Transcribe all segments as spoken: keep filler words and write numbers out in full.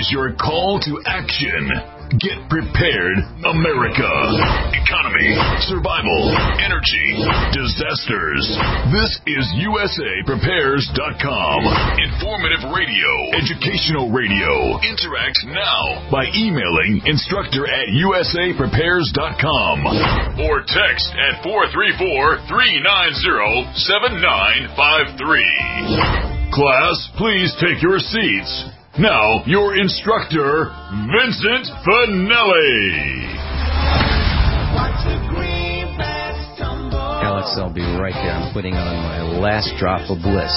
is your call to action. Get prepared, America. Economy, survival, energy, disasters. This is U S A Prepares dot com. Informative radio, educational radio. Interact now by emailing instructor at U S A Prepares dot com or text at four three four, three nine zero, seven nine five three. Class, please take your seats. Now, your instructor, Vincent Finelli. Alex, I'll be right there. I'm putting on my last drop of bliss.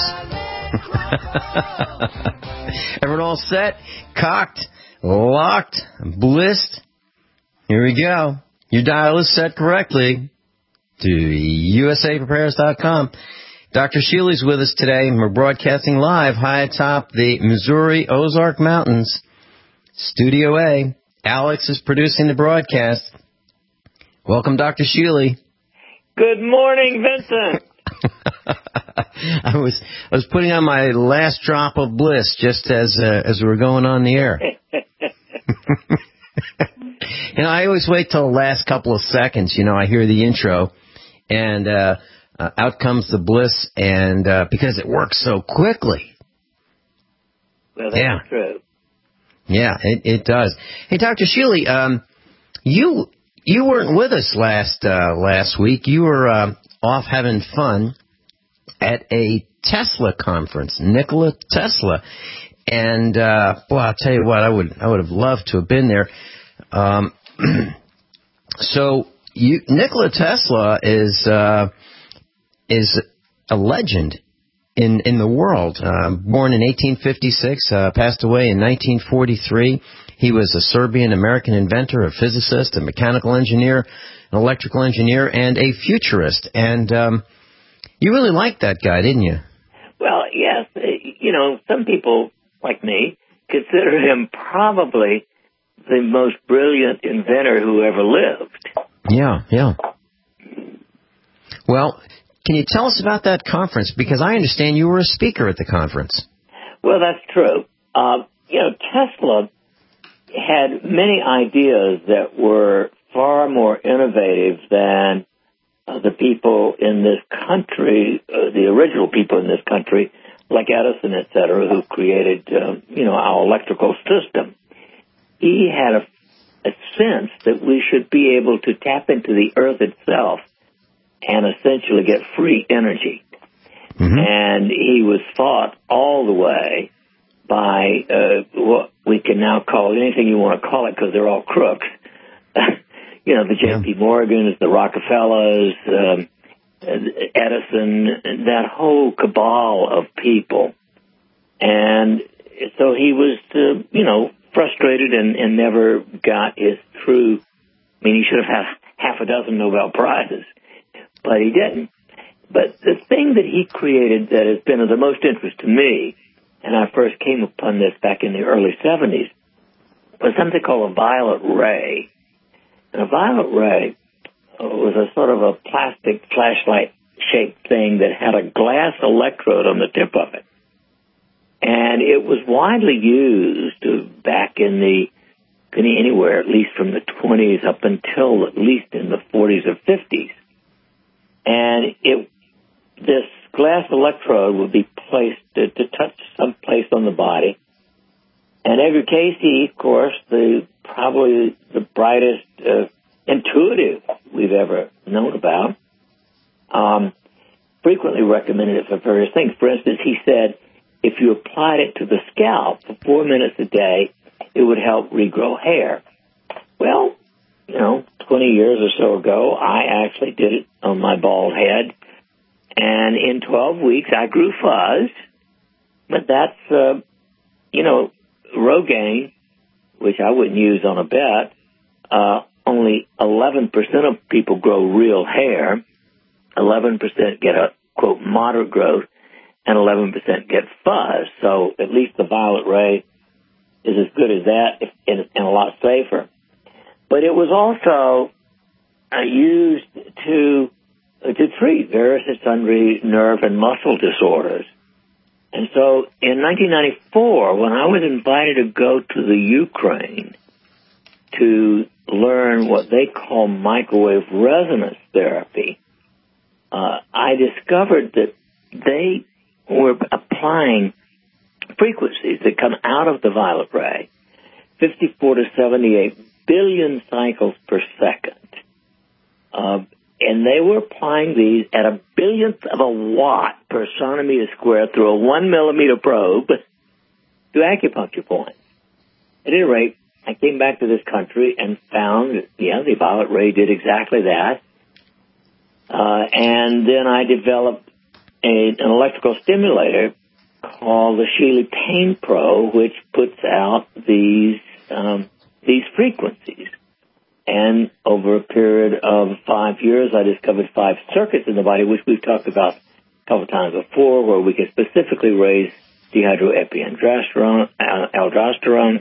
Everyone all set? Cocked? Locked? Blissed? Here we go. Your dial is set correctly to U S A Prepares dot com. Doctor Sheely's with us today, and we're broadcasting live high atop the Missouri Ozark Mountains, Studio A. Alex is producing the broadcast. Welcome, Doctor Sheely. Good morning, Vincent. I was I was putting on my last drop of bliss just as uh, as we were going on the air. You know, I always wait till the last couple of seconds. You know, I hear the intro, and uh, uh, out comes the bliss, and uh, because it works so quickly. Well, that's yeah. true. Yeah, it, it does. Hey, Doctor Sheely, um, you you weren't with us last uh, last week. You were uh, off having fun at a Tesla conference, Nikola Tesla, and uh, boy, I'll tell you what, I would I would have loved to have been there. Um, so you, Nikola Tesla is uh, is a legend in in the world. Uh, born in eighteen fifty-six, uh, passed away in nineteen forty-three. He was a Serbian-American inventor, a physicist, a mechanical engineer, an electrical engineer, and a futurist. And um, you really liked that guy, didn't you? Well, yes. You know, some people, like me, consider him probably the most brilliant inventor who ever lived. Yeah, yeah. Well, can you tell us about that conference? Because I understand you were a speaker at the conference. Well, that's true. Uh, you know, Tesla had many ideas that were far more innovative than uh, the people in this country, uh, the original people in this country, like Edison, et cetera, who created, uh, you know, our electrical system. He had a, a sense that we should be able to tap into the earth itself and essentially get free energy. Mm-hmm. And he was fought all the way by uh, what we can now call anything you want to call it, because they're all crooks. You know, the J P. Yeah. Morgans, the Rockefellers, um, Edison, that whole cabal of people. And so he was, uh, you know, frustrated and, and never got his true, I mean, he should have had half a dozen Nobel Prizes, but he didn't. But the thing that he created that has been of the most interest to me, and I first came upon this back in the early seventies, was something called a violet ray. And a violet ray was a sort of a plastic flashlight-shaped thing that had a glass electrode on the tip of it. And it was widely used back in the, anywhere at least from the twenties up until at least in the forties or fifties. And it, this glass electrode would be placed to, to touch some place on the body. And Edgar Cayce, of course, the probably the brightest uh, intuitive we've ever known about, um, frequently recommended it for various things. For instance, he said if you applied it to the scalp for four minutes a day, it would help regrow hair. Well, you know, twenty years or so ago, I actually did it on my bald head, and in twelve weeks, I grew fuzz. But that's, uh, you know, Rogaine, which I wouldn't use on a bet, uh, only eleven percent of people grow real hair, eleven percent get a, quote, moderate growth, and eleven percent get fuzz. So at least the violet ray is as good as that if, and, and a lot safer. But it was also uh, used to uh, to treat various and sundry nerve and muscle disorders. And so in nineteen ninety-four, when I was invited to go to the Ukraine to learn what they call microwave resonance therapy, uh, I discovered that they were applying frequencies that come out of the violet ray, fifty-four to seventy-eight billion cycles per second. Uh, and they were applying these at a billionth of a watt per centimeter square through a one millimeter probe to acupuncture points. At any rate, I came back to this country and found, yeah, the violet ray did exactly that. Uh, and then I developed a, an electrical stimulator called the Sheely Pain Pro, which puts out these um, these frequencies. And over a period of five years, I discovered five circuits in the body, which we've talked about a couple of times before, where we can specifically raise dehydroepiandrosterone, uh, aldosterone,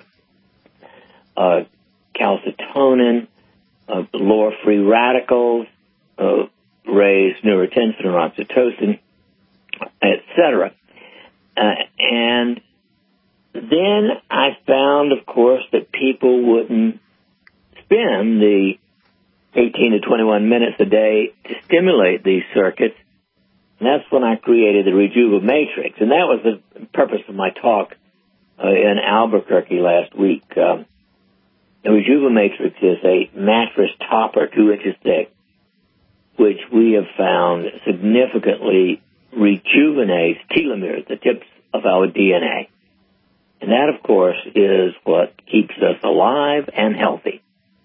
uh, calcitonin, uh, lower free radicals, uh, raise neurotensin and oxytocin, et cetera. Uh, and then I found, of course, that people wouldn't spend the eighteen to twenty-one minutes a day to stimulate these circuits. And that's when I created the Rejuva Matrix. And that was the purpose of my talk uh, in Albuquerque last week. Um, the Rejuva Matrix is a mattress topper two inches thick, which we have found significantly rejuvenates telomeres, the tips of our D N A. And that, of course, is what keeps us alive and healthy.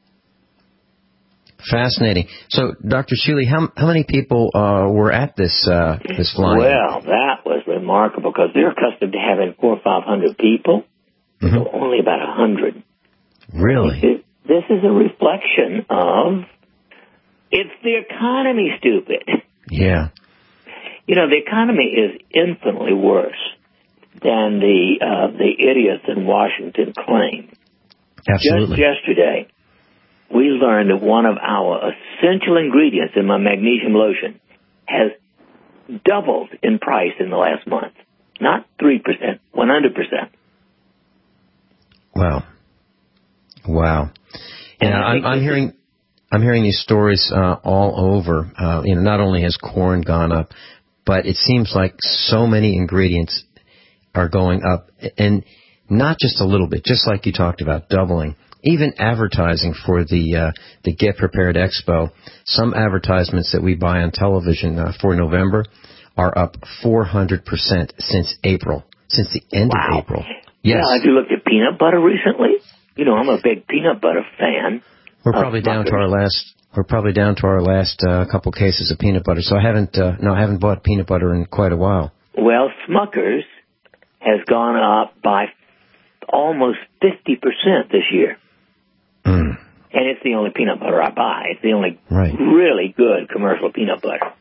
Fascinating. So, Doctor Sheely, how how many people uh, were at this uh, this flying? Well, that was remarkable because they're accustomed to having four or five hundred people. Mm-hmm. So only about a hundred. Really? This, this is a reflection of it's the economy, stupid. Yeah. You know, the economy is infinitely worse than the uh, the idiots in Washington claim. Absolutely. Just yesterday, we learned that one of our essential ingredients in my magnesium lotion has doubled in price in the last month. Not three percent, one hundred percent. Wow. Wow. And I'm, I'm hearing I'm hearing these stories uh, all over. Uh, you know, not only has corn gone up, but it seems like so many ingredients are going up, and not just a little bit, just like you talked about, doubling. Even advertising for the uh, the Get Prepared Expo, some advertisements that we buy on television uh, for November are up four hundred percent since April, since the end wow. of April. Yes. Yeah, have you looked at peanut butter recently? You know, I'm a big peanut butter fan. We're probably down to our last. We're probably down to our last uh, couple cases of peanut butter. So I haven't. Uh, no, I haven't bought peanut butter in quite a while. Well, Smucker's has gone up by almost fifty percent this year. Mm. And it's the only peanut butter I buy. It's the only right. really good commercial peanut butter.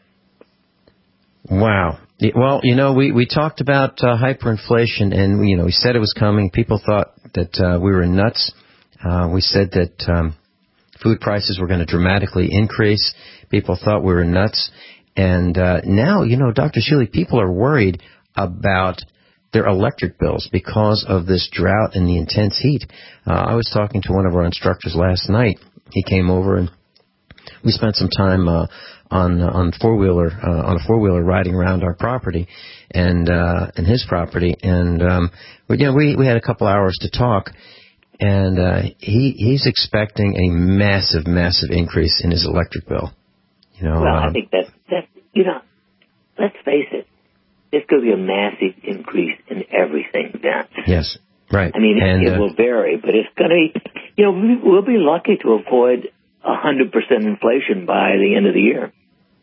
Wow. Well, you know, we, we talked about uh, hyperinflation, and, you know, we said it was coming. People thought that uh, we were nuts. Uh, we said that um, food prices were going to dramatically increase. People thought we were nuts. And uh, now, you know, Doctor Sheely, people are worried about their electric bills because of this drought and the intense heat. Uh, I was talking to one of our instructors last night. He came over and we spent some time uh, on uh, on four wheeler uh, on a four wheeler riding around our property and uh, and his property, and um, we, you know we we had a couple hours to talk, and uh, he he's expecting a massive massive increase in his electric bill. You know, well, um, I think that that you know, let's face it. There's going to be a massive increase in everything, Vince. Yes, right. I mean, and, it, it uh, will vary, but it's going to be, you know, we'll be lucky to avoid one hundred percent inflation by the end of the year.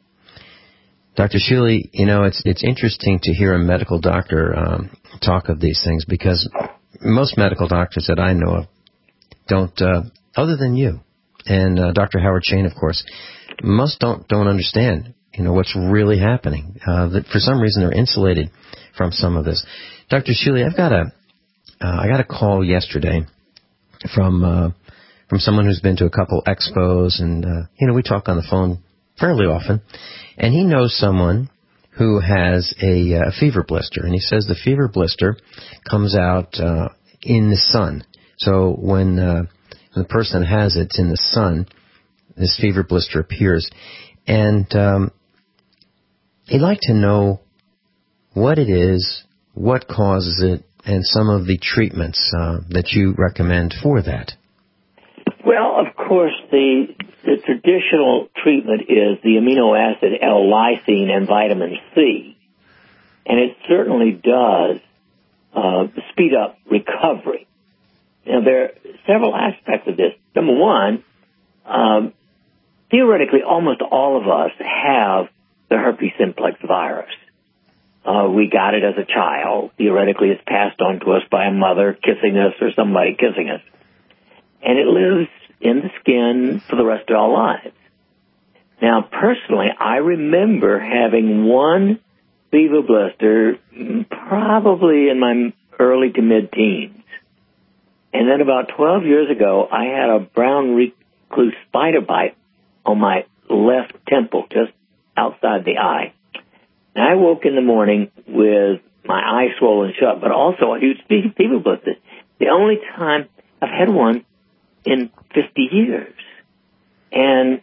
Doctor Sheely, you know, it's it's interesting to hear a medical doctor um, talk of these things because most medical doctors that I know of don't, uh, other than you and uh, Doctor Howard Shane, of course, most don't don't understand. You know, what's really happening. Uh, that for some reason they're insulated from some of this. Doctor Sheely, I've got a, uh, I got a call yesterday from, uh, from someone who's been to a couple expos, and, uh, you know, we talk on the phone fairly often, and he knows someone who has a uh, fever blister, and he says the fever blister comes out uh, in the sun. So when, uh, when the person has it in the sun, this fever blister appears. And um, he'd like to know what it is, what causes it, and some of the treatments uh, that you recommend for that. Well, of course, the the traditional treatment is the amino acid L-lysine and vitamin C, and it certainly does uh, speed up recovery. Now, there are several aspects of this. Number one, um, theoretically, almost all of us have the herpes simplex virus. Uh, we got it as a child. Theoretically, it's passed on to us by a mother kissing us or somebody kissing us. And it lives in the skin for the rest of our lives. Now, personally, I remember having one fever blister probably in my early to mid-teens. And then about twelve years ago, I had a brown recluse spider bite on my left temple, just outside the eye. And I woke in the morning with my eye swollen shut, but also a huge fever blister. The only time I've had one in fifty years. And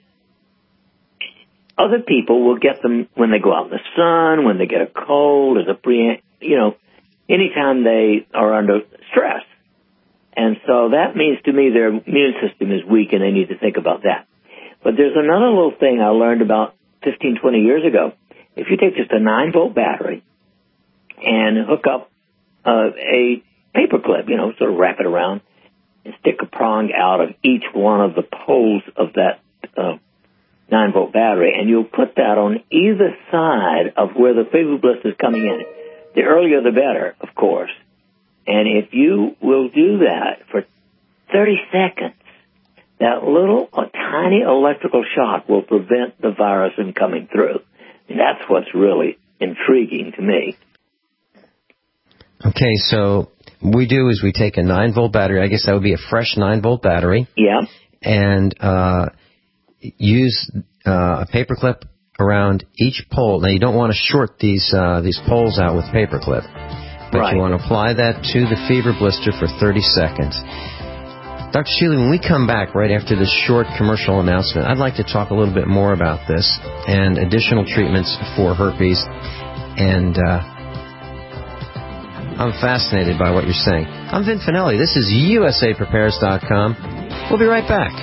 other people will get them when they go out in the sun, when they get a cold, as a pre, you know, anytime they are under stress. And so that means to me their immune system is weak and they need to think about that. But there's another little thing I learned about fifteen, twenty years ago. If you take just a nine volt battery and hook up uh, a paper clip, you know, sort of wrap it around and stick a prong out of each one of the poles of that uh, nine volt battery, and you'll put that on either side of where the fever blister is coming in. The earlier the better, of course. And if you will do that for thirty seconds, that little a tiny electrical shock will prevent the virus from coming through. And that's what's really intriguing to me. Okay, so what we do is we take a nine volt battery. I guess that would be a fresh nine volt battery. Yeah. And uh, use uh, a paper clip around each pole. Now, you don't want to short these uh, these poles out with paper clip, but right. You want to apply that to the fever blister for thirty seconds. Doctor Shealy, when we come back right after this short commercial announcement, I'd like to talk a little bit more about this and additional treatments for herpes. And uh, I'm fascinated by what you're saying. I'm Vin Finelli. This is U S A Prepares dot com. We'll be right back.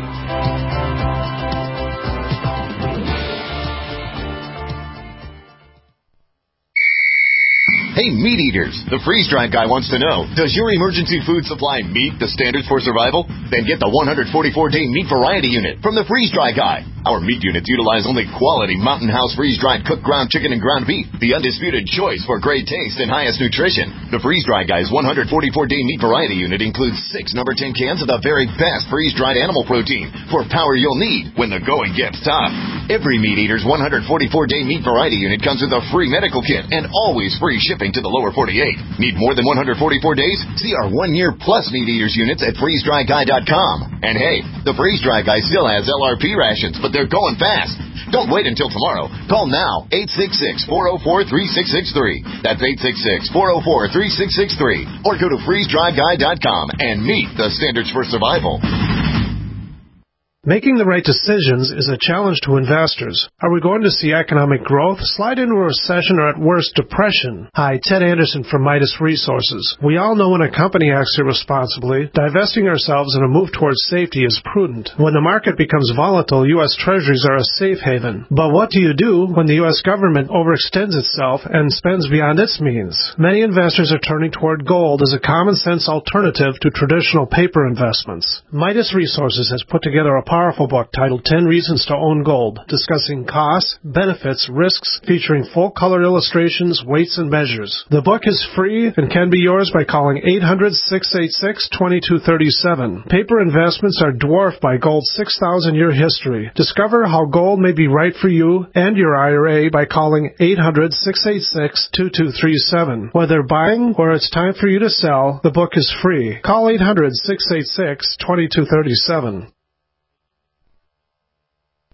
Hey, meat eaters, the freeze-dried guy wants to know, does your emergency food supply meet the standards for survival? Then get the one hundred forty-four day meat variety unit from the freeze-dry guy. Our meat units utilize only quality Mountain House freeze-dried cooked ground chicken and ground beef, the undisputed choice for great taste and highest nutrition. The freeze-dry guy's one hundred forty-four day meat variety unit includes six number ten cans of the very best freeze-dried animal protein for power you'll need when the going gets tough. Every meat eater's one hundred forty-four day meat variety unit comes with a free medical kit and always free shipping to the lower forty-eight. Need more than one hundred forty-four days? See our one-year plus meat eaters units at freeze dry guy dot com. And hey, the Freeze Dry Guy still has L R P rations, but they're going fast. Don't wait until tomorrow. Call now, eight six six, four oh four, three six six three. That's eight six six, four oh four, three six six three. Or go to freeze dry guy dot com and meet the standards for survival. Making the right decisions is a challenge to investors. Are we going to see economic growth, slide into a recession, or at worst, depression? Hi, Ted Anderson from Midas Resources. We all know when a company acts irresponsibly, divesting ourselves in a move towards safety is prudent. When the market becomes volatile, U S Treasuries are a safe haven. But what do you do when the U S government overextends itself and spends beyond its means? Many investors are turning toward gold as a common-sense alternative to traditional paper investments. Midas Resources has put together a powerful book titled ten Reasons to Own Gold, discussing costs, benefits, risks, featuring full-color illustrations, weights, and measures. The book is free and can be yours by calling eight hundred, six eight six, two two three seven. Paper investments are dwarfed by gold's six thousand year history. Discover how gold may be right for you and your I R A by calling eight hundred, six eight six, two two three seven. Whether buying or it's time for you to sell, the book is free. Call eight hundred, six eight six, two two three seven.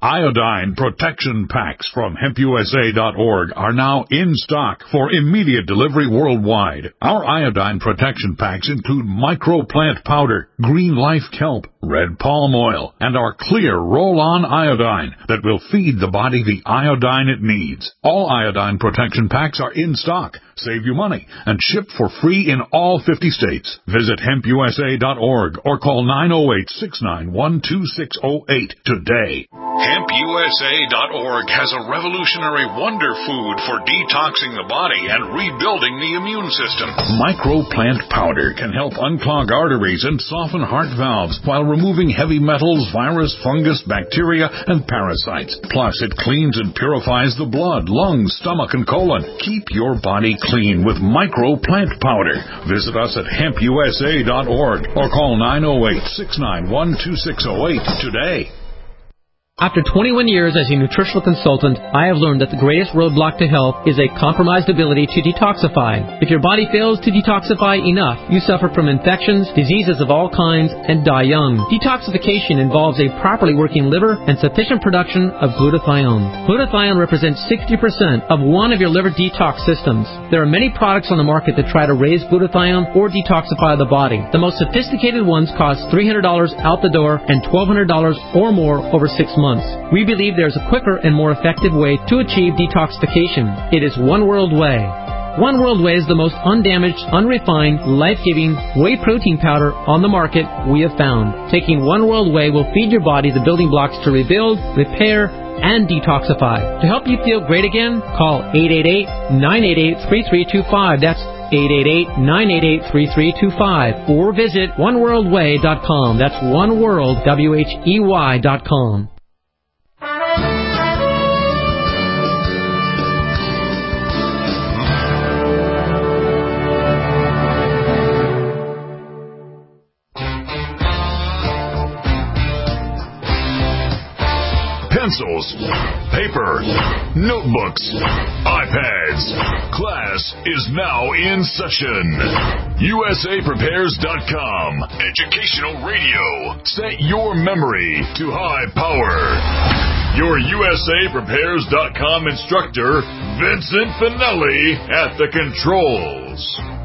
Iodine Protection Packs from hemp u s a dot org are now in stock for immediate delivery worldwide. Our iodine protection packs include microplant powder, green life kelp, red palm oil, and our clear roll-on iodine that will feed the body the iodine it needs. All iodine protection packs are in stock, save you money, and ship for free in all fifty states. Visit hemp u s a dot org or call nine oh eight, six nine one, two six oh eight today. hemp u s a dot org has a revolutionary wonder food for detoxing the body and rebuilding the immune system. Microplant powder can help unclog arteries and soften heart valves while removing heavy metals, virus, fungus, bacteria, and parasites. Plus, it cleans and purifies the blood, lungs, stomach, and colon. Keep your body clean with Microplant powder. Visit us at hemp u s a dot org or call nine oh eight, six nine one, two six oh eight today. After twenty-one years as a nutritional consultant, I have learned that the greatest roadblock to health is a compromised ability to detoxify. If your body fails to detoxify enough, you suffer from infections, diseases of all kinds, and die young. Detoxification involves a properly working liver and sufficient production of glutathione. Glutathione represents sixty percent of one of your liver detox systems. There are many products on the market that try to raise glutathione or detoxify the body. The most sophisticated ones cost three hundred dollars out the door and twelve hundred dollars or more over six months. We believe there's a quicker and more effective way to achieve detoxification. It is One World Whey. One World Whey is the most undamaged, unrefined, life-giving whey protein powder on the market we have found. Taking One World Whey will feed your body the building blocks to rebuild, repair, and detoxify. To help you feel great again, call eight eight eight, nine eight eight, three three two five. That's eight eight eight, nine eight eight, three three two five. Or visit one world whey dot com. That's oneworld, W H E Y dot com. Pencils, paper, notebooks, iPads. Class is now in session. U S A Prepares dot com. Educational radio. Set your memory to high power. Your U S A Prepares dot com instructor, Vincent Finelli, at the controls.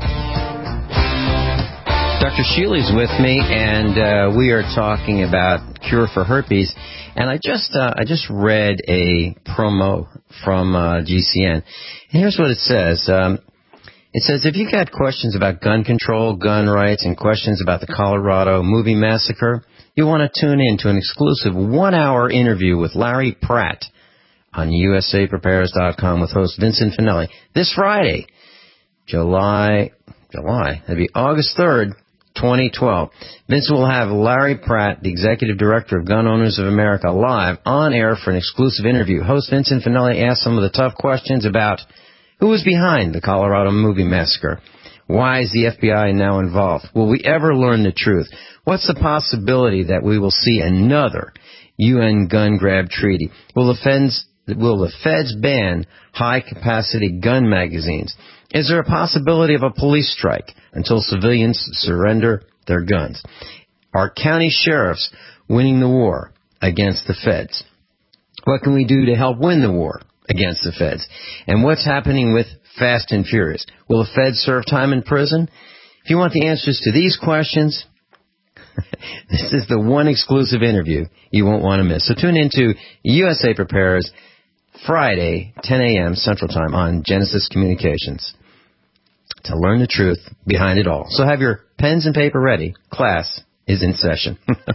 Doctor Shealy's with me, and uh, we are talking about cure for herpes. And I just uh, I just read a promo from uh, G C N. And here's what it says. Um, it says, if you got questions about gun control, gun rights, and questions about the Colorado movie massacre, you want to tune in to an exclusive one-hour interview with Larry Pratt on U S A Prepares dot com with host Vincent Finelli this Friday, July, July, that'd be August third, twenty twelve. Vincent will have Larry Pratt, the Executive Director of Gun Owners of America, live on air for an exclusive interview. Host Vincent Finelli asks some of the tough questions about who was behind the Colorado movie massacre. Why is the F B I now involved? Will we ever learn the truth? What's the possibility that we will see another U N gun grab treaty? Will the feds, will the feds ban high-capacity gun magazines? Is there a possibility of a police strike until civilians surrender their guns? Are county sheriffs winning the war against the feds? What can we do to help win the war against the feds? And what's happening with Fast and Furious? Will the feds serve time in prison? If you want the answers to these questions, this is the one exclusive interview you won't want to miss. So tune into U S A Prepares Friday, ten a.m. Central Time on Genesis Communications to learn the truth behind it all. So have your pens and paper ready. Class is in session.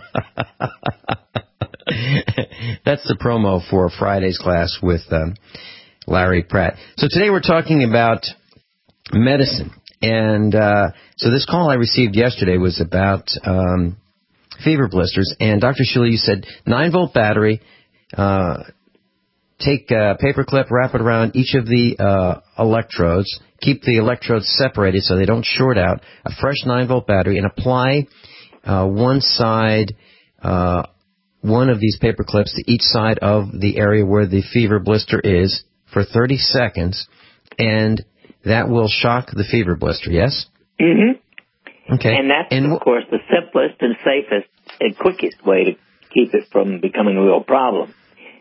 That's the promo for Friday's class with um, Larry Pratt. So today we're talking about medicine. And uh, so this call I received yesterday was about um, fever blisters. And Doctor Shealy, you said nine-volt battery, uh, take a paper clip, wrap it around each of the uh, electrodes, keep the electrodes separated so they don't short out, a fresh nine-volt battery, and apply uh, one side, uh, one of these paper clips to each side of the area where the fever blister is for thirty seconds, and that will shock the fever blister, yes? Mm-hmm. Okay. And that's, and w- of course, the simplest and safest and quickest way to keep it from becoming a real problem.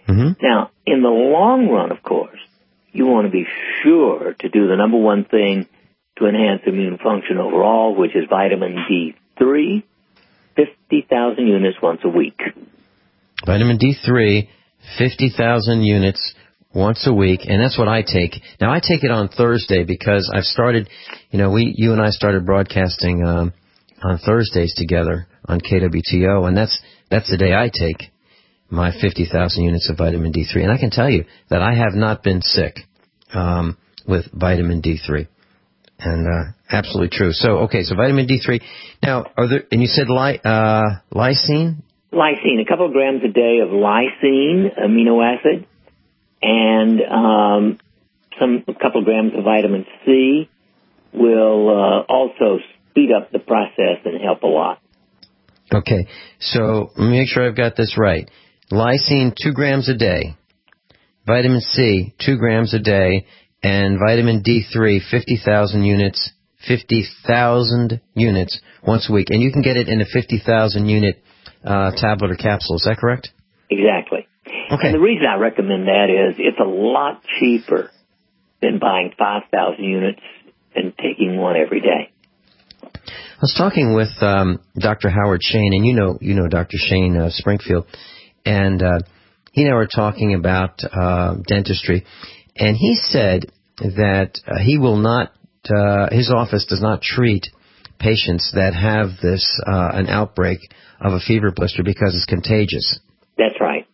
Mm-hmm. Now, in the long run, of course, you want to be sure to do the number one thing to enhance immune function overall, which is vitamin D three, fifty thousand units once a week. Vitamin D three, fifty thousand units once a week, and that's what I take. Now, I take it on Thursday because I've started, you know, we, you and I started broadcasting um, on Thursdays together on K W T O, and that's that's the day I take my fifty thousand units of vitamin D three. And I can tell you that I have not been sick um, with vitamin D three. And uh, absolutely true. So, okay, so vitamin D three. Now, are there, and you said ly, uh, lysine? Lysine, a couple of grams a day of lysine, amino acid, and um, some a couple of grams of vitamin C will uh, also speed up the process and help a lot. Okay, so let me make sure I've got this right. Lysine, two grams a day. Vitamin C, two grams a day. And vitamin D three, fifty thousand units, fifty thousand units once a week. And you can get it in a fifty thousand unit uh, tablet or capsule. Is that correct? Exactly. Okay. And the reason I recommend that is it's a lot cheaper than buying five thousand units and taking one every day. I was talking with um, Doctor Howard Shane, and you know you know Doctor Shane uh, Springfield, and uh, he and I were talking about uh, dentistry, and he said that uh, he will not, uh, his office does not treat patients that have this, uh, an outbreak of a fever blister because it's contagious. That's right.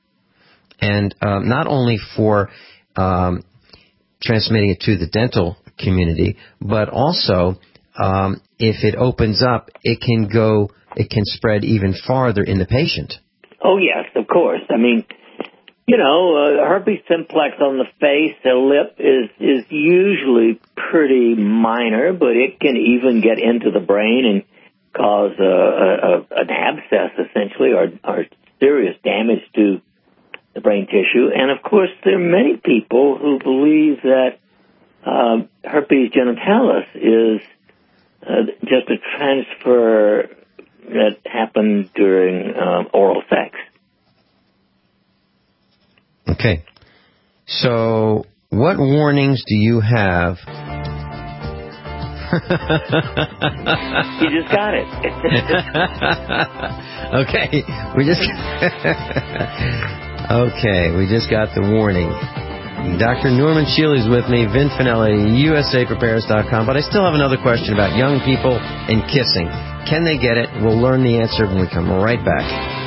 And um, not only for um, transmitting it to the dental community, but also um, if it opens up, it can go, it can spread even farther in the patient. Oh, yes, of course. I mean, you know, uh, herpes simplex on the face, the lip is is usually pretty minor, but it can even get into the brain and cause a, a, an abscess, essentially, or, or serious damage to the brain tissue. And, of course, there are many people who believe that uh, herpes genitalis is uh, just a transfer that happened during uh, oral sex. Okay. So, what warnings do you have? You just got it. Okay. We just Okay, we just got the warning. Doctor Norman Shealy's with me, Vin Finelli, U S A Prepares dot com. But I still have another question about young people and kissing. Can they get it? We'll learn the answer when we come right back.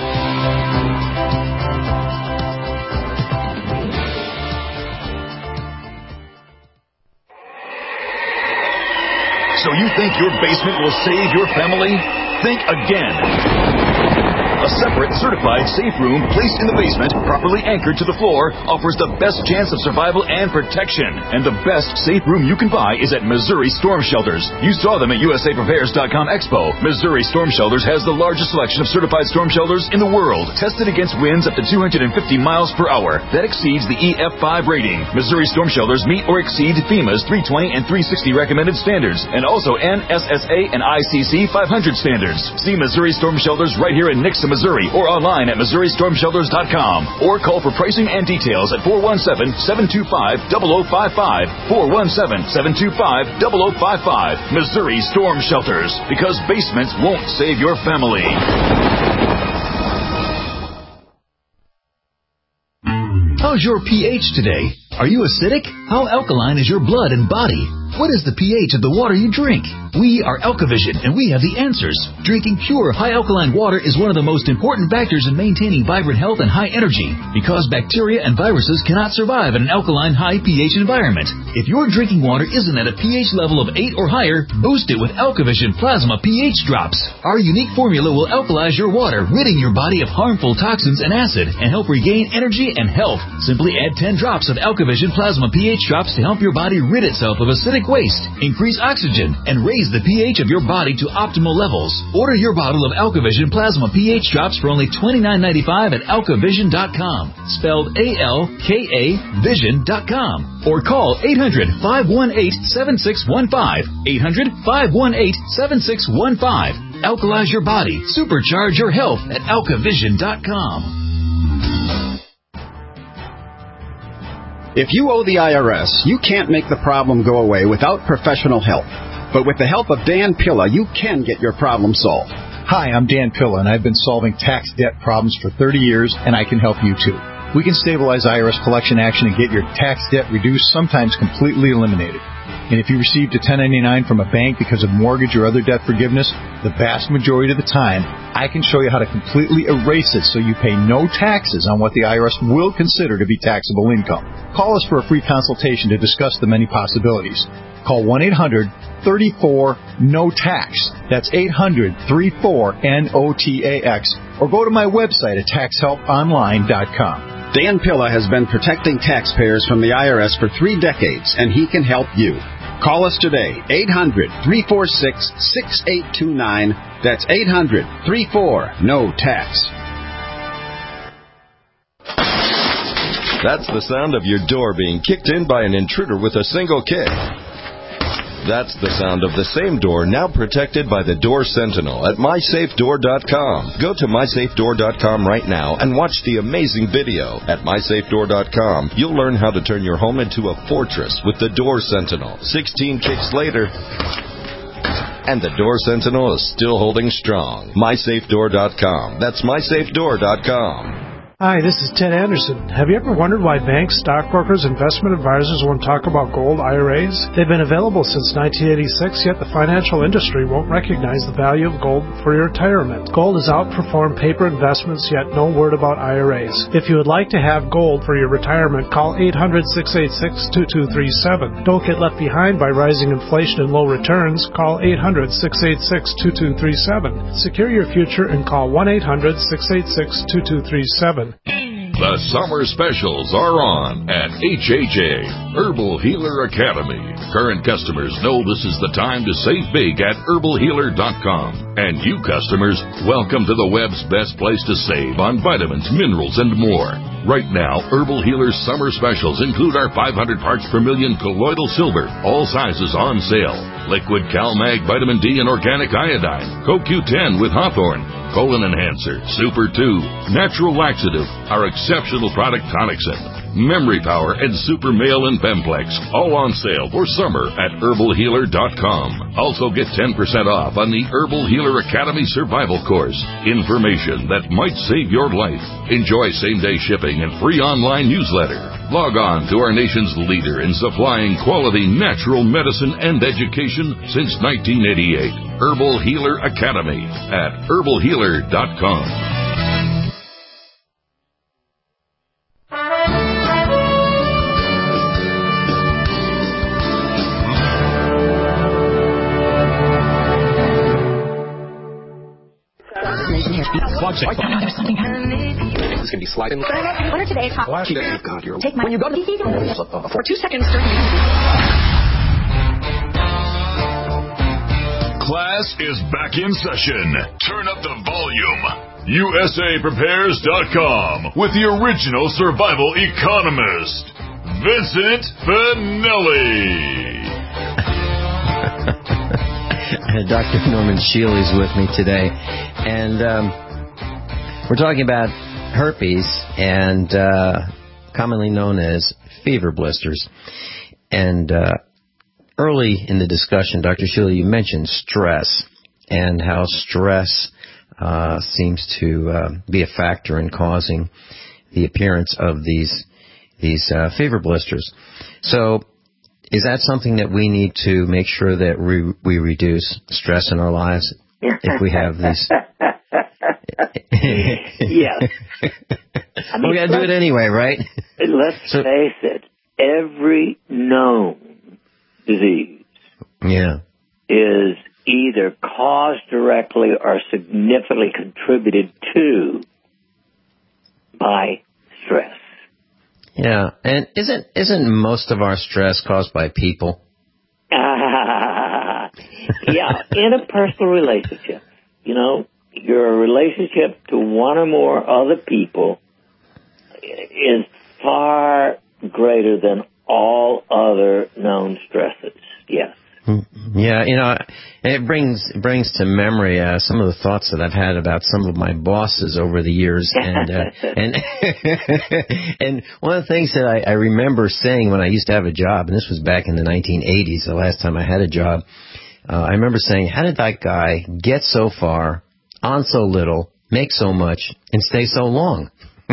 So you think your basement will save your family? Think again. A separate, certified safe room placed in the basement, properly anchored to the floor, offers the best chance of survival and protection. And the best safe room you can buy is at Missouri Storm Shelters. You saw them at U S A Prepares dot com Expo. Missouri Storm Shelters has the largest selection of certified storm shelters in the world, tested against winds up to two hundred fifty miles per hour. That exceeds the E F five rating. Missouri Storm Shelters meet or exceed FEMA's three twenty and three sixty recommended standards, and also N S S A and I C C five hundred standards. See Missouri Storm Shelters right here in Nixa, Missouri, or online at Missouri Storm Shelters dot com, or call for pricing and details at four one seven, seven two five, zero zero five five, four one seven, seven two five, zero zero five five. Missouri Storm Shelters, because basements won't save your family. How's your pH today? Are you acidic? How alkaline is your blood and body? What is the pH of the water you drink? We are Alkavision, and we have the answers. Drinking pure, high alkaline water is one of the most important factors in maintaining vibrant health and high energy, because bacteria and viruses cannot survive in an alkaline, high pH environment. If your drinking water isn't at a pH level of eight or higher, boost it with Alkavision Plasma pH Drops. Our unique formula will alkalize your water, ridding your body of harmful toxins and acid, and help regain energy and health. Simply add ten drops of Alkavision Plasma pH Drops to help your body rid itself of acidic waste, increase oxygen, and raise the pH of your body to optimal levels. Order your bottle of Alkavision Plasma pH Drops for only twenty-nine ninety-five at Alkavision dot com, spelled A L K A Vision dot com, or call eight hundred, five one eight, seven six one five, eight hundred, five one eight, seven six one five. Alkalize your body, supercharge your health at Alkavision dot com. If you owe the I R S, you can't make the problem go away without professional help. But with the help of Dan Pilla, you can get your problem solved. Hi, I'm Dan Pilla, and I've been solving tax debt problems for thirty years, and I can help you too. We can stabilize I R S collection action and get your tax debt reduced, sometimes completely eliminated. And if you received a ten ninety-nine from a bank because of mortgage or other debt forgiveness, the vast majority of the time, I can show you how to completely erase it so you pay no taxes on what the I R S will consider to be taxable income. Call us for a free consultation to discuss the many possibilities. Call one eight hundred, three four, N O T A X. That's eight hundred, three four, N O T A X. Or go to my website at tax help online dot com. Dan Pilla has been protecting taxpayers from the I R S for three decades, and he can help you. Call us today, eight hundred, three four six, six eight two nine. That's eight hundred, three four, N O T A X. That's the sound of your door being kicked in by an intruder with a single kick. That's the sound of the same door now protected by the Door Sentinel at my safe door dot com. Go to my safe door dot com right now and watch the amazing video. At my safe door dot com, you'll learn how to turn your home into a fortress with the Door Sentinel. sixteen kicks later, and the Door Sentinel is still holding strong. my safe door dot com. That's my safe door dot com. Hi, this is Ted Anderson. Have you ever wondered why banks, stockbrokers, investment advisors won't talk about gold I R As? They've been available since nineteen eighty-six, yet the financial industry won't recognize the value of gold for your retirement. Gold has outperformed paper investments, yet no word about I R As. If you would like to have gold for your retirement, call eight hundred, six eight six, two two three seven. Don't get left behind by rising inflation and low returns. Call eight hundred, six eight six, two two three seven. Secure your future and call one eight hundred, six eight six, two two three seven. The summer specials are on at H H A, Herbal Healer Academy. Current customers know this is the time to save big at herbal healer dot com. And you customers, welcome to the web's best place to save on vitamins, minerals, and more. Right now, Herbal Healer's summer specials include our five hundred parts per million colloidal silver, all sizes on sale. Liquid CalMag Vitamin D and Organic Iodine, Co Q ten with Hawthorne, Colon Enhancer, Super two, Natural Laxative, our exceptional product Tonicsyn, Memory Power, and Super Male and Bemplex, all on sale for summer at herbal healer dot com. Also get ten percent off on the Herbal Healer Academy Survival Course. Information that might save your life. Enjoy same-day shipping and free online newsletter. Log on to our nation's leader in supplying quality natural medicine and education since nineteen eighty-eight. Herbal Healer Academy at herbal healer dot com. There's something this is going to be sliding. What are today's hot? God, you're Take my when you go to the for two seconds. Class is back in session. Turn up the volume. U S A Prepares dot com with the original survival economist, Vincent Finelli. Doctor Norman Shealy is with me today, and um, we're talking about herpes, and uh, commonly known as fever blisters. And uh, early in the discussion, Doctor Shealy, you mentioned stress and how stress uh, seems to uh, be a factor in causing the appearance of these these uh, fever blisters. So, is that something that we need to make sure that we, we reduce stress in our lives if we have these? Yes. I mean, we got to do it anyway, right? Let's so, face it. Every known disease yeah. is either caused directly or significantly contributed to by stress. Yeah, and isn't isn't most of our stress caused by people? Uh, yeah, in a personal relationship. You know, your relationship to one or more other people is far greater than all other known stresses, yes. Yeah, you know, it brings it brings to memory uh, some of the thoughts that I've had about some of my bosses over the years, and uh, and and one of the things that I, I remember saying when I used to have a job, and this was back in the nineteen eighties, the last time I had a job, uh, I remember saying, "How did that guy get so far, on so little, make so much, and stay so long?"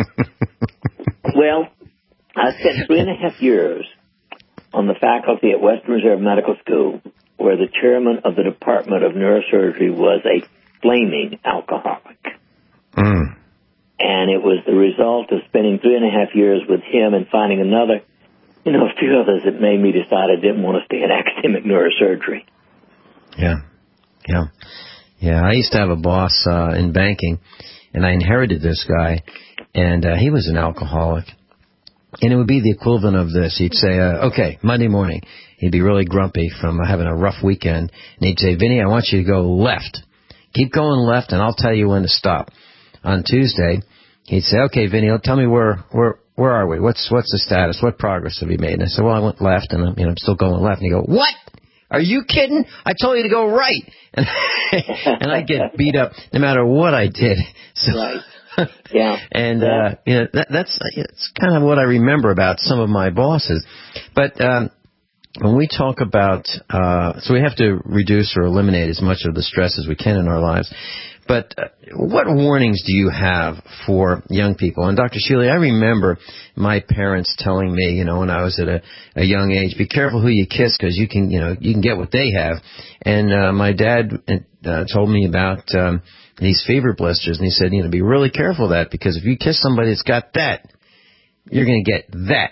Well, I spent three and a half years on the faculty at Western Reserve Medical School, where the chairman of the Department of Neurosurgery was a flaming alcoholic. Mm. And it was the result of spending three and a half years with him and finding another, you know, a few others that made me decide I didn't want to stay in academic neurosurgery. Yeah, yeah. Yeah, I used to have a boss uh, in banking, and I inherited this guy, and uh, he was an alcoholic. And it would be the equivalent of this. He'd say, uh, okay, Monday morning. He'd be really grumpy from having a rough weekend. And he'd say, Vinny, I want you to go left. Keep going left, and I'll tell you when to stop. On Tuesday, he'd say, okay, Vinny, tell me where where where are we? What's what's the status? What progress have you made? And I said, well, I went left, and I'm, you know, I'm still going left. And he'd go, what? Are you kidding? I told you to go right. And, and I'd get beat up no matter what I did. So, right. Yeah. And, yeah. uh, you know, that, that's, it's kind of what I remember about some of my bosses. But, um, when we talk about, uh, so we have to reduce or eliminate as much of the stress as we can in our lives. But uh, what warnings do you have for young people? And Doctor Shealy, I remember my parents telling me, you know, when I was at a, a young age, be careful who you kiss because you can, you know, you can get what they have. And uh, my dad uh, told me about um, these fever blisters, and he said, you know, be really careful of that because if you kiss somebody that's got that, you're going to get that.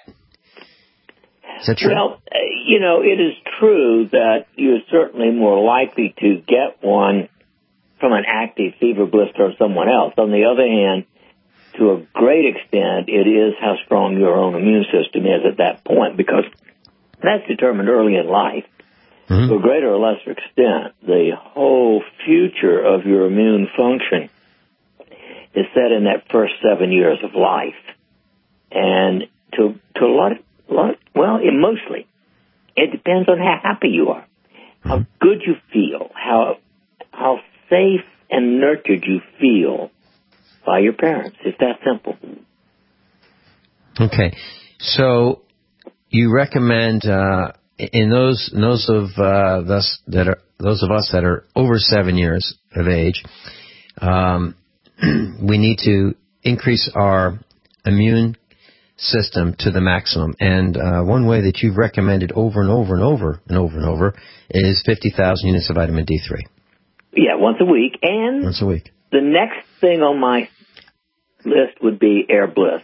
Is that true? Well, uh, you know, it is true that you're certainly more likely to get one from an active fever blister of someone else. On the other hand, to a great extent, it is how strong your own immune system is at that point, because that's determined early in life. Mm-hmm. To a greater or lesser extent, the whole future of your immune function is set in that first seven years of life. And to to a lot of, lot, well, it mostly, it depends on how happy you are, how mm-hmm. good you feel, how how safe and nurtured you feel by your parents. It's that simple. Okay. So you recommend uh, in those in those of uh, thus that are those of us that are over seven years of age, um, we need to increase our immune system to the maximum. And uh, one way that you've recommended over and over and over and over and over is fifty thousand units of vitamin D three. Yeah, once a week. And once a week. The next thing on my list would be Air Bliss.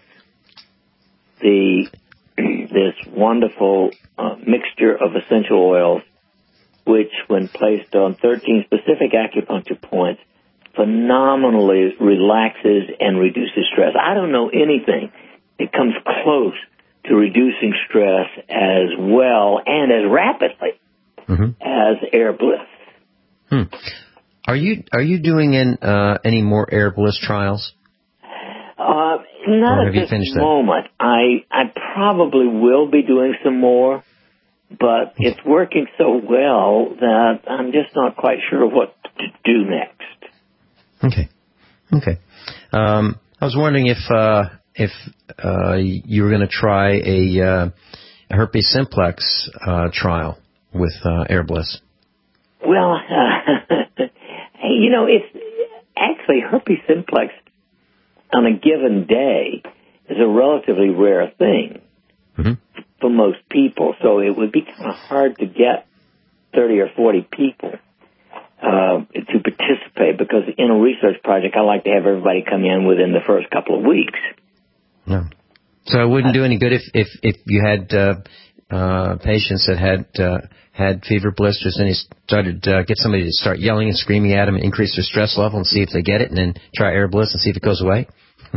The this wonderful uh, mixture of essential oils, which, when placed on thirteen specific acupuncture points, phenomenally relaxes and reduces stress. I don't know anything that comes close to reducing stress as well and as rapidly mm-hmm. as Air Bliss. Hmm. Are you are you doing in, uh, any more Air Bliss trials? Uh, not at this moment. I I probably will be doing some more, but it's working so well that I'm just not quite sure what to do next. Okay, okay. Um, I was wondering if uh, if uh, you were going to try a, uh, a herpes simplex uh, trial with uh, Air Bliss. Well, uh, you know, it's actually herpes simplex on a given day is a relatively rare thing mm-hmm. for most people. So it would be kind of hard to get thirty or forty people uh, to participate, because in a research project, I like to have everybody come in within the first couple of weeks. No. So it wouldn't do any good if, if, if you had uh, uh, patients that had uh, had fever blisters and you started uh, get somebody to start yelling and screaming at them and increase their stress level and see if they get it, and then try Air Bliss and see if it goes away?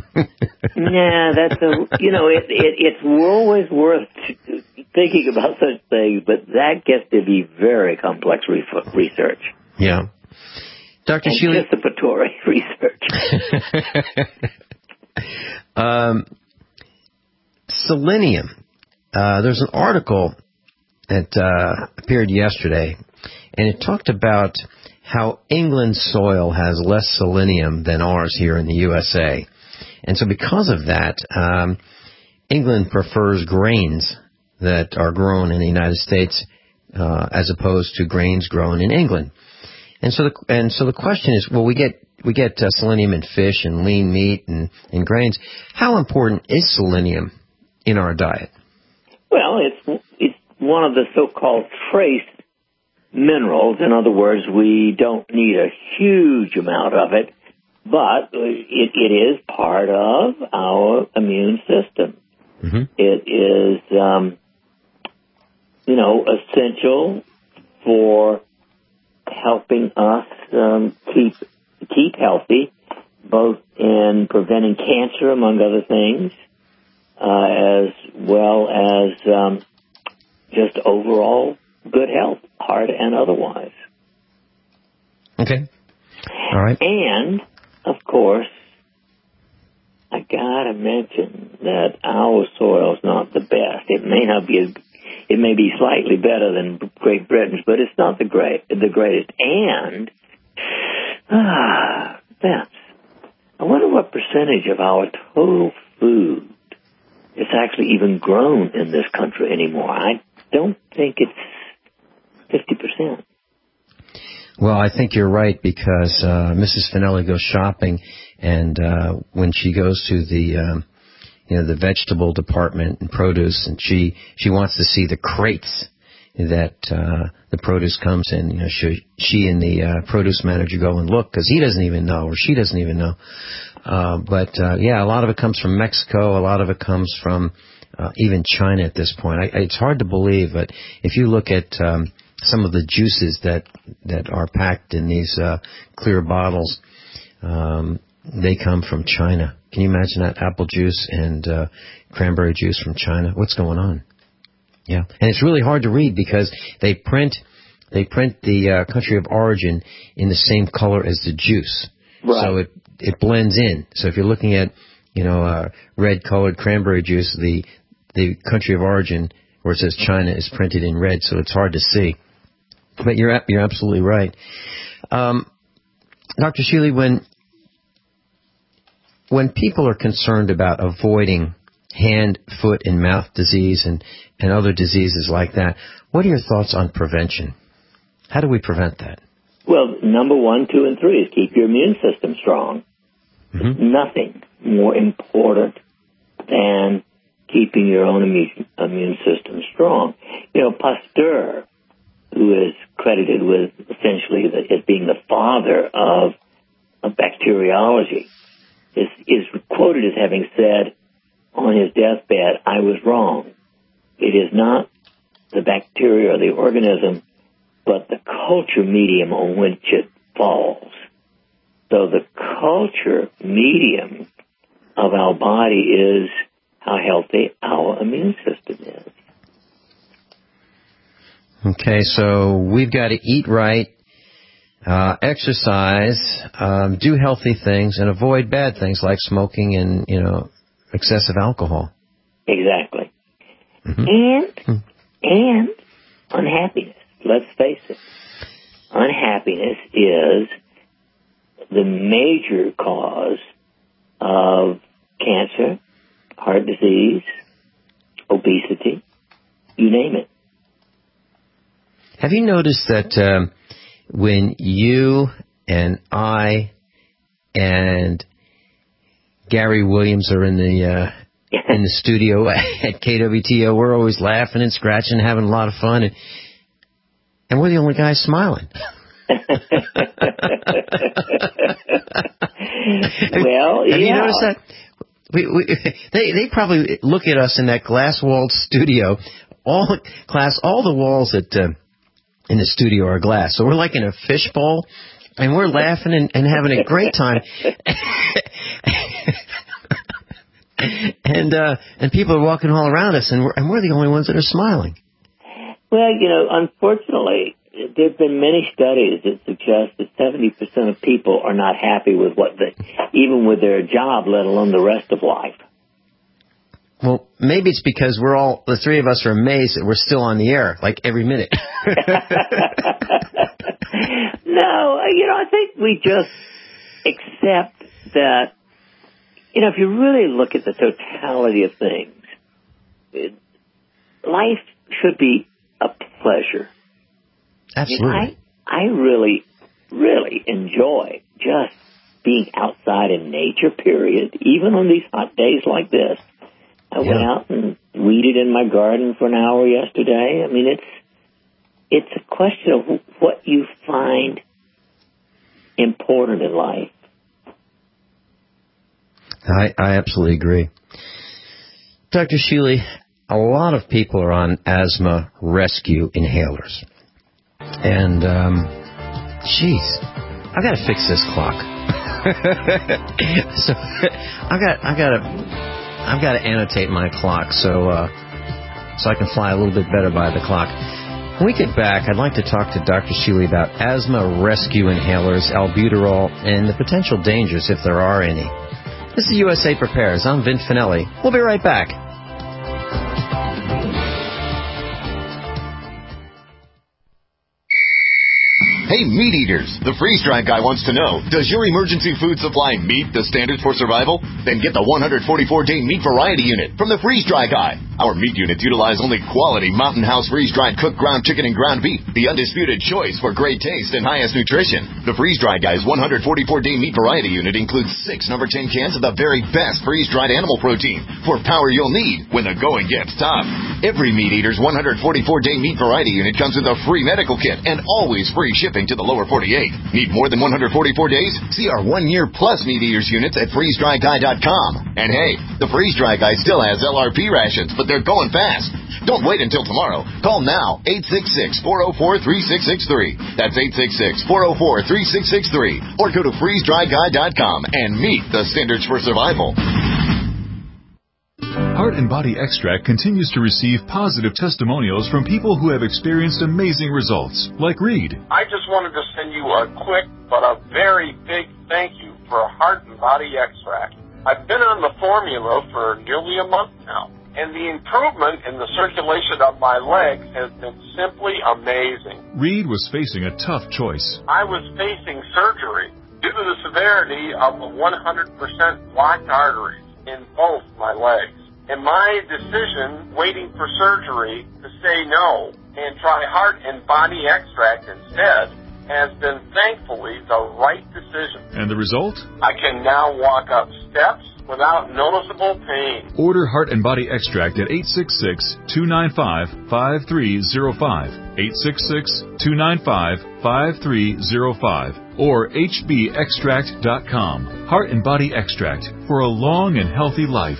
Nah, that's a, you know, it, it, it's always worth thinking about such things, but that gets to be very complex re- research. Yeah. Doctor Shealy. Anticipatory research. um, selenium. Uh, there's an article that uh, appeared yesterday and it talked about how England's soil has less selenium than ours here in the U S A. And so because of that, um, England prefers grains that are grown in the United States uh, as opposed to grains grown in England. And so the, and so the question is, well, we get we get uh, selenium in fish and lean meat and, and grains. How important is selenium in our diet? Well, it's it's one of the so-called trace minerals. In other words, we don't need a huge amount of it, but it, it is part of our immune system. Mm-hmm. It is, um, you know, essential for helping us um, keep keep healthy, both in preventing cancer, among other things, uh, as well as um, just overall good health, heart and otherwise. Okay. All right. And, of course, I gotta mention that our soil's not the best. It may not be as, it may be slightly better than Great Britain's, but it's not the great, the greatest. And, ah, that's, I wonder what percentage of our total food is actually even grown in this country anymore. I don't think it's fifty percent. Well, I think you're right, because uh, Missus Finelli goes shopping, and uh, when she goes to the um, you know the vegetable department and produce, and she she wants to see the crates that uh, the produce comes in. You know, she she and the uh, produce manager go and look, because he doesn't even know, or she doesn't even know. Uh, but uh, yeah, a lot of it comes from Mexico. A lot of it comes from uh, even China at this point. I, it's hard to believe, but if you look at um, some of the juices that that are packed in these uh, clear bottles, um, they come from China. Can you imagine that? Apple juice and uh, cranberry juice from China. What's going on? Yeah, and it's really hard to read, because they print they print the uh, country of origin in the same color as the juice, right. So it it blends in. So if you're looking at you know uh, red colored cranberry juice, the the country of origin where it says China is printed in red, so it's hard to see. But you're you're absolutely right, um, Doctor Shealy. When when people are concerned about avoiding hand, foot, and mouth disease and, and other diseases like that, what are your thoughts on prevention? How do we prevent that? Well, number one, two, and three is keep your immune system strong. Mm-hmm. Nothing more important than keeping your own immune, immune system strong. You know, Pasteur, who is credited with essentially the, as being the father of, of bacteriology, is, is quoted as having said on his deathbed, "I was wrong. It is not the bacteria or the organism, but the culture medium on which it falls." So the culture medium of our body is how healthy our immune system is. Okay, so we've got to eat right, uh, exercise, um, do healthy things, and avoid bad things like smoking and, you know, excessive alcohol. Exactly. Mm-hmm. And, mm-hmm. and unhappiness. Let's face it. Unhappiness is the major cause of cancer, heart disease, obesity, you name it. Have you noticed that um, when you and I and Gary Williams are in the uh, in the studio at K W T O, we're always laughing and scratching, having a lot of fun, and, and we're the only guys smiling. Well, have yeah. you noticed that? We, we, they they probably look at us in that glass-walled studio. All glass, all the walls at uh, in the studio are glass, so we're like in a fishbowl, and we're laughing and, and having a great time. and uh, and people are walking all around us, and we're and we're the only ones that are smiling. Well, you know, unfortunately, there have been many studies that suggest that seventy percent of people are not happy with what they, even with their job, let alone the rest of life. Well, maybe it's because we're all, the three of us are amazed that we're still on the air, like every minute. No, you know, I think we just accept that, you know, if you really look at the totality of things, it, life should be a pleasure. Absolutely. I, mean, I, I really, really enjoy just being outside in nature, period, even on these hot days like this. I yeah. went out and weeded in my garden for an hour yesterday. I mean, it's it's a question of what you find important in life. I, I absolutely agree. Doctor Sheely, a lot of people are on asthma rescue inhalers. And, um, geez, I got to fix this clock. so I got I got to I've got to annotate my clock so uh, so I can fly a little bit better by the clock. When we get back, I'd like to talk to Doctor Sheely about asthma rescue inhalers, albuterol, and the potential dangers if there are any. This is U S A Prepares. I'm Vin Finelli. We'll be right back. Hey, meat eaters, the freeze-dried guy wants to know, does your emergency food supply meet the standards for survival? Then get the one hundred forty-four day meat variety unit from the freeze-dry guy. Our meat units utilize only quality Mountain House freeze-dried cooked ground chicken and ground beef, the undisputed choice for great taste and highest nutrition. The freeze-dry guy's one hundred forty-four day meat variety unit includes six number ten cans of the very best freeze-dried animal protein for power you'll need when the going gets tough. Every meat eater's one hundred forty-four day meat variety unit comes with a free medical kit and always free shipping to the lower forty-eight. Need more than one hundred forty-four days? See our one-year plus Meat Eaters units at freeze dry guy dot com. And hey, the Freeze Dry Guy still has L R P rations, but they're going fast. Don't wait until tomorrow. Call now, eight six six, four oh four, three six six three. That's eight six six, four oh four, three six six three. Or go to freeze dry guy dot com and meet the standards for survival. Heart and Body Extract continues to receive positive testimonials from people who have experienced amazing results, like Reed. I just wanted to send you a quick but a very big thank you for Heart and Body Extract. I've been on the formula for nearly a month now, and the improvement in the circulation of my legs has been simply amazing. Reed was facing a tough choice. I was facing surgery due to the severity of the one hundred percent blocked arteries in both my legs. And my decision, waiting for surgery, to say no and try Heart and Body Extract instead, has been thankfully the right decision. And the result? I can now walk up steps without noticeable pain. Order Heart and Body Extract at eight six six, two nine five, five three zero five, eight six six, two nine five, five three zero five, or H B extract dot com. Heart and Body Extract for a long and healthy life.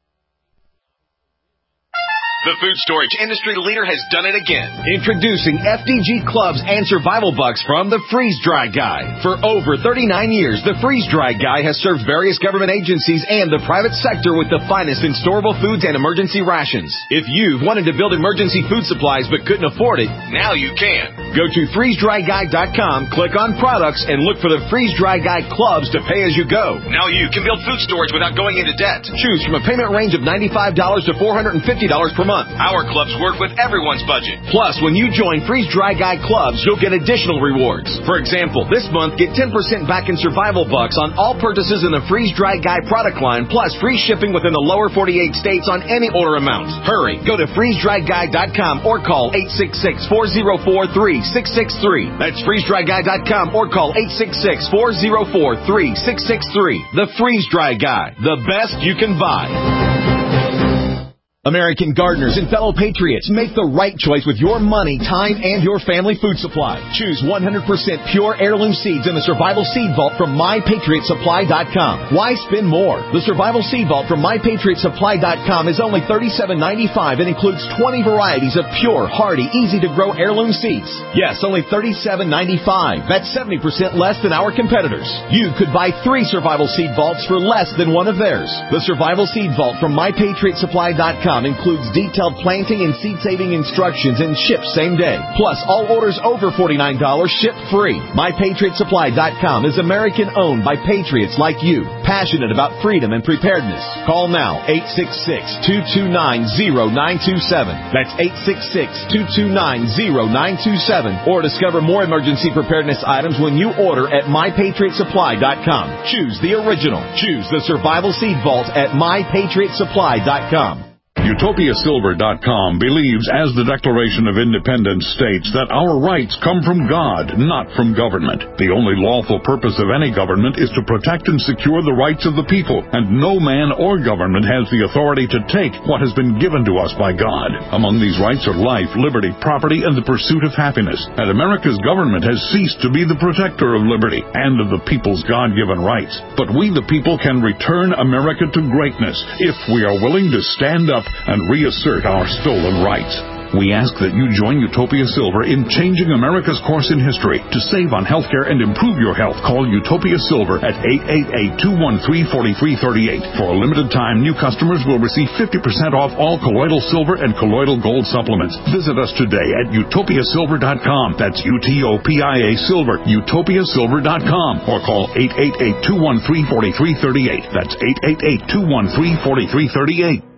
The food storage industry leader has done it again. Introducing F D G Clubs and Survival Bucks from the Freeze Dry Guy. For over thirty-nine years, the Freeze Dry Guy has served various government agencies and the private sector with the finest in storable foods and emergency rations. If you've wanted to build emergency food supplies but couldn't afford it, now you can. Go to freeze dry guy dot com, click on products, and look for the Freeze Dry Guy Clubs to pay as you go. Now you can build food storage without going into debt. Choose from a payment range of ninety-five dollars to four hundred fifty dollars per month. Our clubs work with everyone's budget. Plus, when you join Freeze Dry Guy Clubs, you'll get additional rewards. For example, this month, get ten percent back in Survival Bucks on all purchases in the Freeze Dry Guy product line, plus free shipping within the lower forty-eight states on any order amount. Hurry, go to freeze dry guy dot com or call eight six six, four oh four, three six six three. That's freeze dry guy dot com or call eight six six, four oh four, three six six three. The Freeze Dry Guy, the best you can buy. American gardeners and fellow patriots, make the right choice with your money, time, and your family food supply. Choose one hundred percent pure heirloom seeds in the Survival Seed Vault from my patriot supply dot com. Why spend more? The Survival Seed Vault from my patriot supply dot com is only thirty-seven ninety-five and includes twenty varieties of pure, hardy, easy-to-grow heirloom seeds. Yes, only thirty-seven ninety-five. That's seventy percent less than our competitors. You could buy three Survival Seed Vaults for less than one of theirs. The Survival Seed Vault from my patriot supply dot com com includes detailed planting and seed-saving instructions and ships same day. Plus, all orders over forty-nine dollars ship free. My Patriot Supply dot com is American-owned by patriots like you, passionate about freedom and preparedness. Call now, eight six six, two two nine, zero nine two seven. That's eight six six, two two nine, zero nine two seven. Or discover more emergency preparedness items when you order at My Patriot Supply dot com. Choose the original. Choose the Survival Seed Vault at My Patriot Supply dot com. Utopia Silver dot com believes, as the Declaration of Independence states, that our rights come from God, not from government. The only lawful purpose of any government is to protect and secure the rights of the people, and no man or government has the authority to take what has been given to us by God. Among these rights are life, liberty, property, and the pursuit of happiness. And America's government has ceased to be the protector of liberty and of the people's God-given rights. But we, the people, can return America to greatness if we are willing to stand up and reassert our stolen rights. We ask that you join Utopia Silver in changing America's course in history. To save on healthcare and improve your health, call Utopia Silver at eight eight eight, two one three, four three three eight. For a limited time, new customers will receive fifty percent off all colloidal silver and colloidal gold supplements. Visit us today at Utopia Silver dot com. That's U T O P I A Silver, Utopia Silver dot com. Or call eight eight eight, two one three, four three three eight. That's eight eight eight, two one three, four three three eight.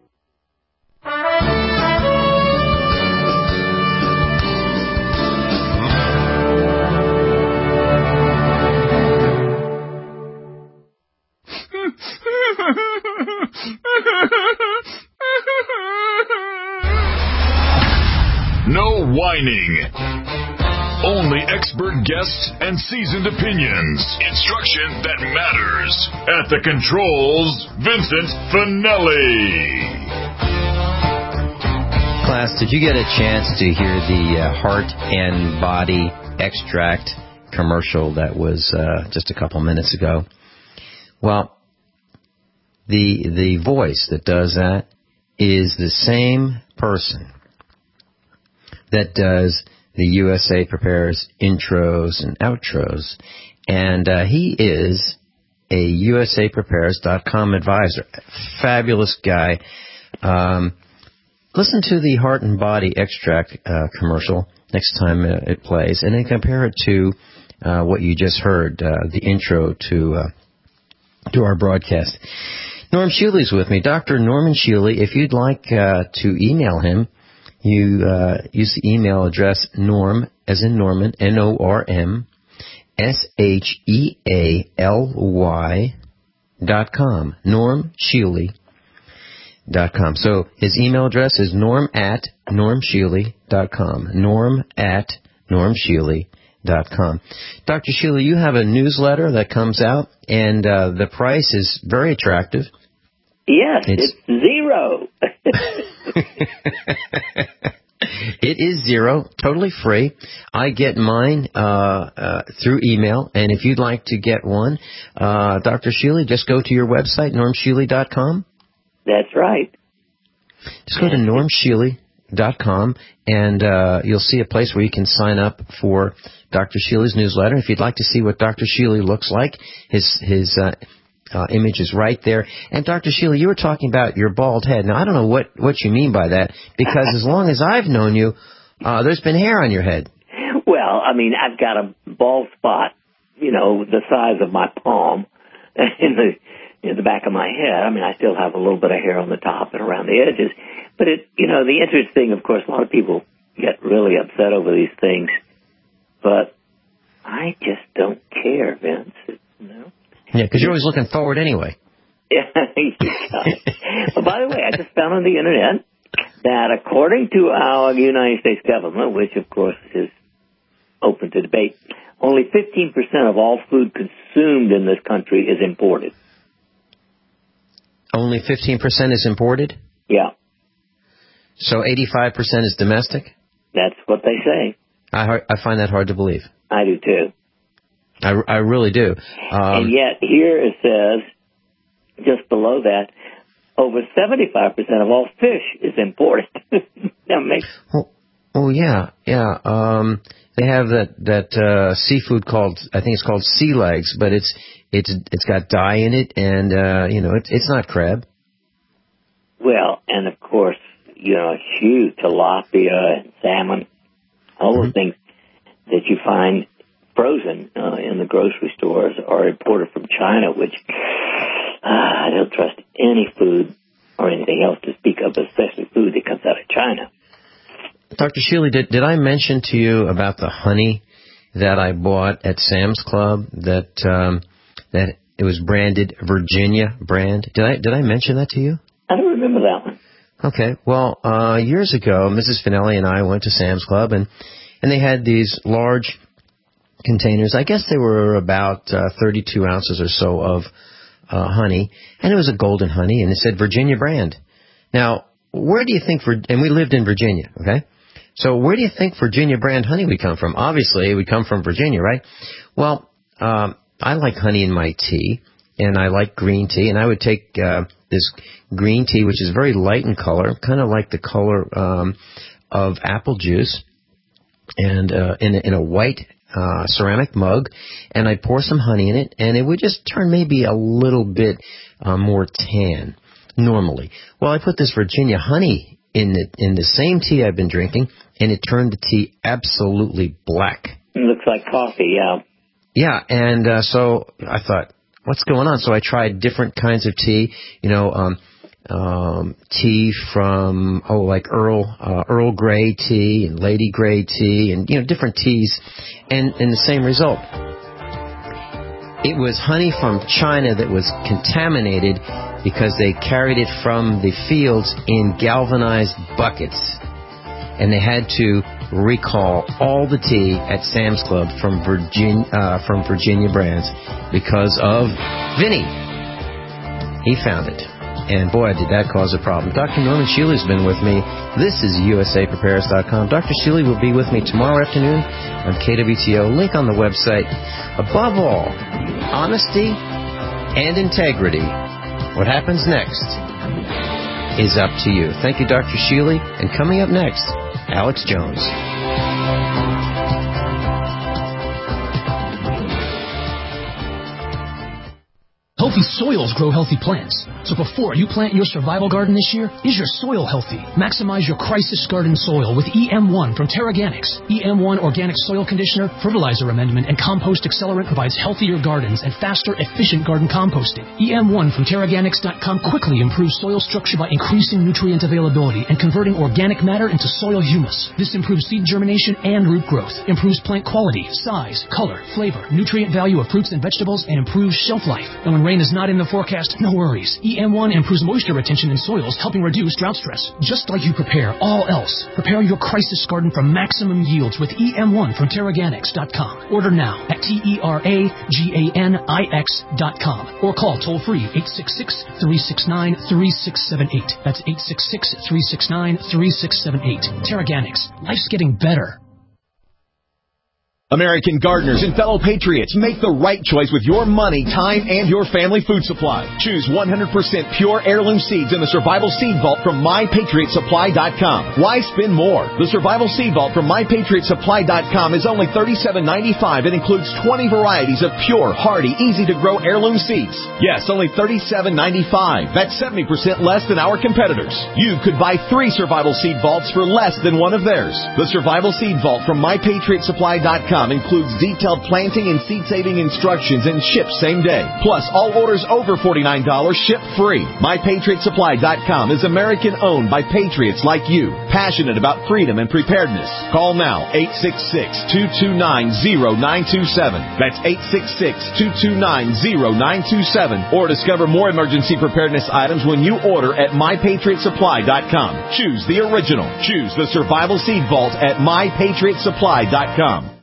No whining. Only expert guests and seasoned opinions. Instruction that matters. At the controls, Vincent Finelli. Class, did you get a chance to hear the uh, Heart and Body Extract commercial that was uh, just a couple minutes ago? Well, the the voice that does that is the same person that does the U S A Prepares intros and outros, and uh, he is a U S A Prepares dot com advisor. Fabulous guy. Um, listen to the Heart and Body Extract uh, commercial next time uh, it plays, and then compare it to uh, what you just heard, uh, the intro to uh, to our broadcast. Norm Shealy's with me. Doctor Norman Shealy, if you'd like uh, to email him, you uh, use the email address norm, as in Norman, N O R M, S H E A L Y dot com, Norm Shealy dot com. So his email address is norm at norm shealy dot com, norm at norm shealy dot com. Doctor Shealy, you have a newsletter that comes out, and uh, the price is very attractive. Yes, it's, it's zero. It is zero, totally free. I get mine uh, uh, through email, and if you'd like to get one, uh, Doctor Shealy, just go to your website, norm shealy dot com. That's right. Just go to norm shealy dot com, and uh, you'll see a place where you can sign up for Doctor Shealy's newsletter. If you'd like to see what Doctor Shealy looks like, his his uh, uh, image is right there. And Doctor Shealy, you were talking about your bald head. Now, I don't know what, what you mean by that, because as long as I've known you, uh, there's been hair on your head. Well, I mean, I've got a bald spot, you know, the size of my palm in the in the back of my head. I mean, I still have a little bit of hair on the top and around the edges. But, it, you know, the interesting, of course, a lot of people get really upset over these things. But I just don't care, Vince. It's, you know? Yeah, because you're always looking forward anyway. Yeah. Well, by the way, I just found on the Internet that according to our United States government, which, of course, is open to debate, only fifteen percent of all food consumed in this country is imported. Only fifteen percent is imported? Yeah. So eighty-five percent is domestic? That's what they say. I I find that hard to believe. I do, too. I, I really do. Um, and yet, here it says, just below that, over seventy-five percent of all fish is imported. That makes... Well, oh, yeah, yeah. Um, they have that, that uh, seafood called, I think it's called sea legs, but it's it's it's got dye in it, and, uh, you know, it, it's not crab. Well, and of course, you know, huge tilapia and salmon, all mm-hmm. the things that you find frozen uh, in the grocery stores are imported from China, which uh, I don't trust any food or anything else to speak of, especially food that comes out of China. Doctor Shealy, did, did I mention to you about the honey that I bought at Sam's Club that um, that it was branded Virginia brand? Did I did I mention that to you? I don't remember that one. Okay. Well, uh, years ago, Missus Finelli and I went to Sam's Club, and, and they had these large containers. I guess they were about uh, thirty-two ounces or so of uh, honey, and it was a golden honey, and it said Virginia brand. Now, where do you think, and we lived in Virginia, okay? So where do you think Virginia brand honey would come from? Obviously, it would come from Virginia, right? Well, um, I like honey in my tea, and I like green tea, and I would take uh, this green tea, which is very light in color, kind of like the color um, of apple juice, and uh, in, a, in a white uh, ceramic mug, and I'd pour some honey in it, and it would just turn maybe a little bit uh, more tan normally. Well, I put this Virginia honey in the in the same tea I've been drinking, and it turned the tea absolutely black. It looks like coffee, yeah. Yeah, and uh, so I thought, what's going on? So I tried different kinds of tea, you know, um, um, tea from, oh, like Earl uh, Earl Grey tea and Lady Grey tea and, you know, different teas, and, and the same result. It was honey from China that was contaminated because they carried it from the fields in galvanized buckets. And they had to recall all the tea at Sam's Club from Virginia, uh, from Virginia brands because of Vinny. He found it. And boy, did that cause a problem. Doctor Norman Shealy's been with me. This is U S A Prepares dot com. Doctor Shealy will be with me tomorrow afternoon on K W T O. Link on the website. Above all, honesty and integrity. What happens next is up to you. Thank you, Doctor Shealy. And coming up next, Alex Jones. Healthy soils grow healthy plants. So before you plant your survival garden this year, is your soil healthy? Maximize your crisis garden soil with E M one from Terraganics. E M one Organic Soil Conditioner, Fertilizer Amendment, and Compost Accelerant provides healthier gardens and faster, efficient garden composting. E M one from Terraganics dot com quickly improves soil structure by increasing nutrient availability and converting organic matter into soil humus. This improves seed germination and root growth, improves plant quality, size, color, flavor, nutrient value of fruits and vegetables, and improves shelf life. And when rain is not in the forecast, no worries. E M one improves moisture retention in soils, helping reduce drought stress. Just like you prepare all else, prepare your crisis garden for maximum yields with E M one from Terraganics dot com. Order now at T E R A G A N I X dot com or call toll-free eight six six, three six nine, three six seven eight. That's eight six six, three six nine, three six seven eight. Terraganics. Life's getting better. American gardeners and fellow patriots, make the right choice with your money, time, and your family food supply. Choose one hundred percent pure heirloom seeds in the Survival Seed Vault from my patriot supply dot com. Why spend more? The Survival Seed Vault from my patriot supply dot com is only thirty-seven ninety-five and includes twenty varieties of pure, hardy, easy-to-grow heirloom seeds. Yes, only thirty-seven ninety-five. That's seventy percent less than our competitors. You could buy three Survival Seed Vaults for less than one of theirs. The Survival Seed Vault from my patriot supply dot com includes detailed planting and seed-saving instructions and ships same day. Plus, all orders over forty-nine dollars ship free. my patriot supply dot com is American-owned by patriots like you, passionate about freedom and preparedness. Call now, eight six six, two two nine, zero nine two seven. That's eight six six, two two nine, zero nine two seven. Or discover more emergency preparedness items when you order at my patriot supply dot com. Choose the original. Choose the Survival Seed Vault at my patriot supply dot com.